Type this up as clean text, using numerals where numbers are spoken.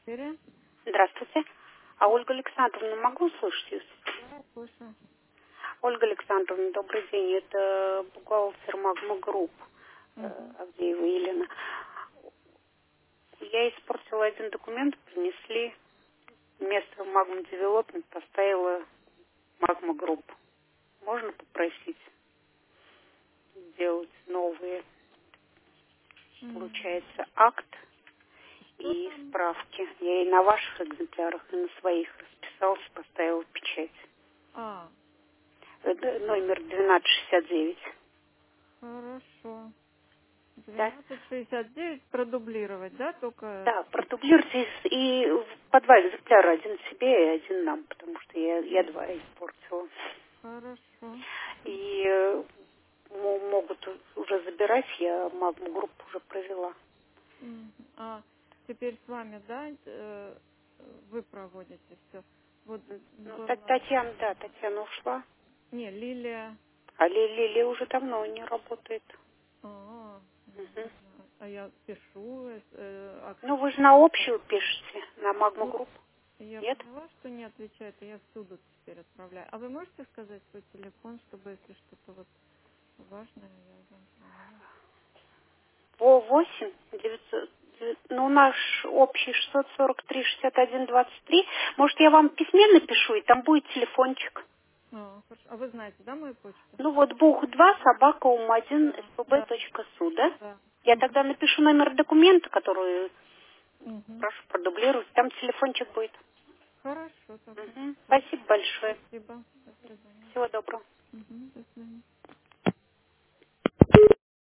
эфире. Здравствуйте. А Ольга Александровна, могу услышать ее? Да, слушаю. Ольга Александровна, добрый день. Это бухгалтер Магма Групп Мгм. Авдеева Елена. Я испортила один документ, принесли. Вместо Магма Девелопмент поставила Магма Групп. Можно попросить сделать новые, М, получается, акт Что и там? справки. Я и на ваших экземплярах, и на своих расписалась, поставила печать. А, Номер 1269. хорошо. Да? 1269 продублировать, да, только... Да, продублируйте и по два экземпляра, один себе и один нам, потому что я два испортила. Хорошо. И могут уже забирать, я магму группу уже провела. Мгм. А теперь с вами, да, вы проводите все. Вот Ну, было... Татьяна, да, Татьяна ушла, Не, Лилия... а Лилия уже давно не работает. Не Мгм. знаю. А я пишу, Ну, акты вы же на общую отправляю. пишете, на магму Ну, группу, я нет? поняла, что не отвечает, и я в суду теперь отправляю. А вы можете сказать свой телефон, чтобы если что-то вот важное, я вам звонила? По 8 900, ну, наш общий 643-61-23. Может, я вам в письме напишу, и там будет телефончик. Хорошо. А вы знаете, да, мою почту? Ну, вот бух2 собака ум1 Да, да, spb.su, да? да. Я тогда напишу номер документа, который Мгм. прошу продублировать. Там телефончик будет. Хорошо, тогда. Мгм. Всё. Спасибо большое. Спасибо. До свидания. Всего доброго. Мгм, до свидания.